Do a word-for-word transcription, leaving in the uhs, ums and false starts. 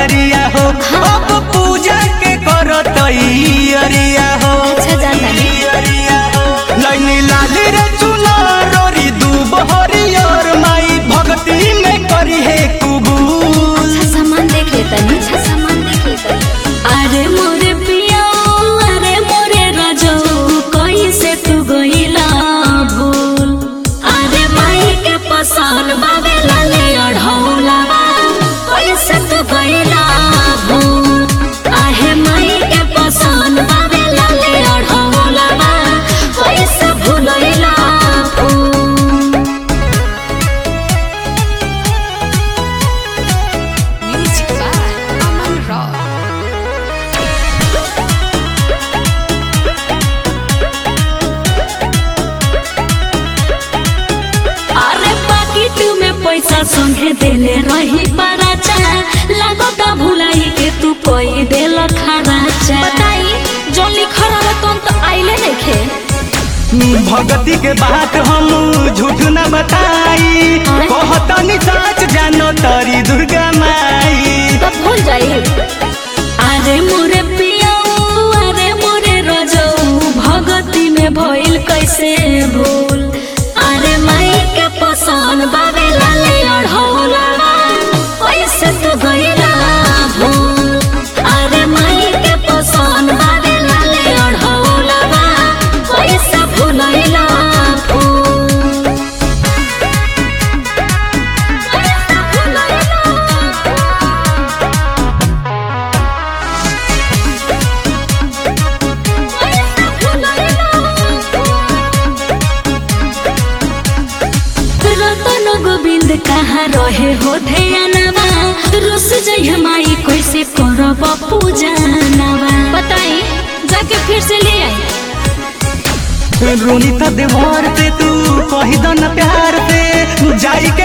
करिया हो अब पूजा के करत अरिया हो अच्छा जाता लाइनी लाली रे चुना रोरी दूब हरियर माई भक्ति में करी है कुबूल। अच्छा सामान देख लेता नहीं अच्छा सामान देख लेता अरे मोरे पिया अरे मोरे राजो कोई से तू गइला भूल अरे माई के पसंद बाबे लाले अढ़ौला कोई से तू गइला भूल आहे माई के पसंद बाबे लाले अढ़ौला कोई से भूलइला पैसा संगे देले रही बराचा लागता भुलाई के तू कोई देल खराचा बताई जो लिखल रहतन तो आइले देखे भगती के बात हम झूठ न बताई कहतनी सच जानो तरी दुर्गा माई तो भूल जाई अरे मोरे पिया अरे मोरे रजो भगती में भइल कैसे भूल अरे माई के पसंद बाबे लाले अढ़ौला कैसे तू गइला भूल अरे माई के पसंद बाबे लाले अढ़ौला कैसे भूलइला भूल कैसे भूलइला कैसे भूलइला रतन गोविंद कहाँ रहे हो ध्यानवा रुस जइह माई कैसे करब पूजनवा बताई जाके फिर से ले आई रोनी तो देवर से तू कही दो न प्यार से जाई के